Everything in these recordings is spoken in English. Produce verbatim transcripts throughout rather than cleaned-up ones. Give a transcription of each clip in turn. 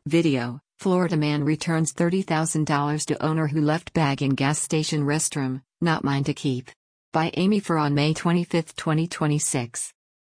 Video: Florida man returns thirty thousand dollars to owner who left bag in gas station restroom, not mine to keep. By Amy Farr on May twenty-fifth, twenty twenty-six.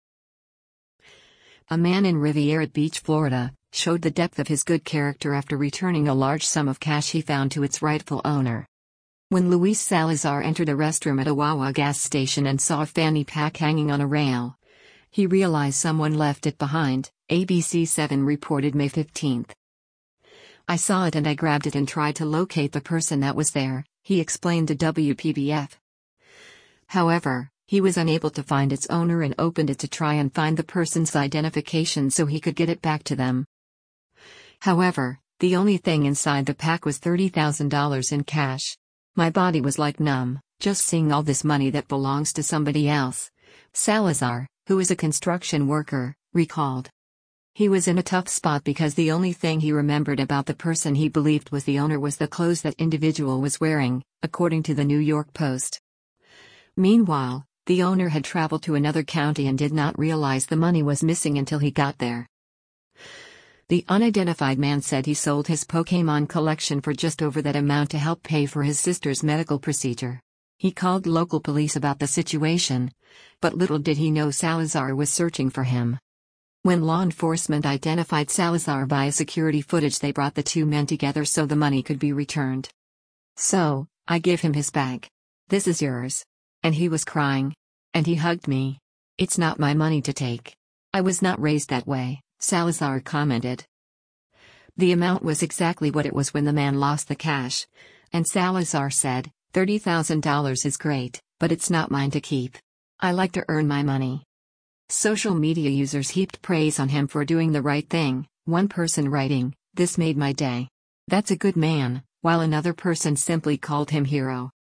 A man in Riviera Beach, Florida, showed the depth of his good character after returning a large sum of cash he found to its rightful owner. When Luis Salazar entered a restroom at a Wawa gas station and saw a fanny pack hanging on a rail, he realized someone left it behind, A B C seven reported May fifteenth. I saw it and I grabbed it and tried to locate the person that was there, he explained to W P B F. However, he was unable to find its owner and opened it to try and find the person's identification so he could get it back to them. However, the only thing inside the pack was thirty thousand dollars in cash. My body was like numb, just seeing all this money that belongs to somebody else, Salazar, who is a construction worker, recalled. He was in a tough spot because the only thing he remembered about the person he believed was the owner was the clothes that individual was wearing, according to the New York Post. Meanwhile, the owner had traveled to another county and did not realize the money was missing until he got there. The unidentified man said he sold his Pokémon collection for just over that amount to help pay for his sister's medical procedure. He called local police about the situation, but little did he know Salazar was searching for him. When law enforcement identified Salazar via security footage, they brought the two men together so the money could be returned. So, I gave him his bag. This is yours. And he was crying. And he hugged me. It's not my money to take. I was not raised that way, Salazar commented. The amount was exactly what it was when the man lost the cash. And Salazar said, thirty thousand dollars is great, but it's not mine to keep. I like to earn my money. Social media users heaped praise on him for doing the right thing, one person writing, "This made my day. That's a good man," while another person simply called him hero.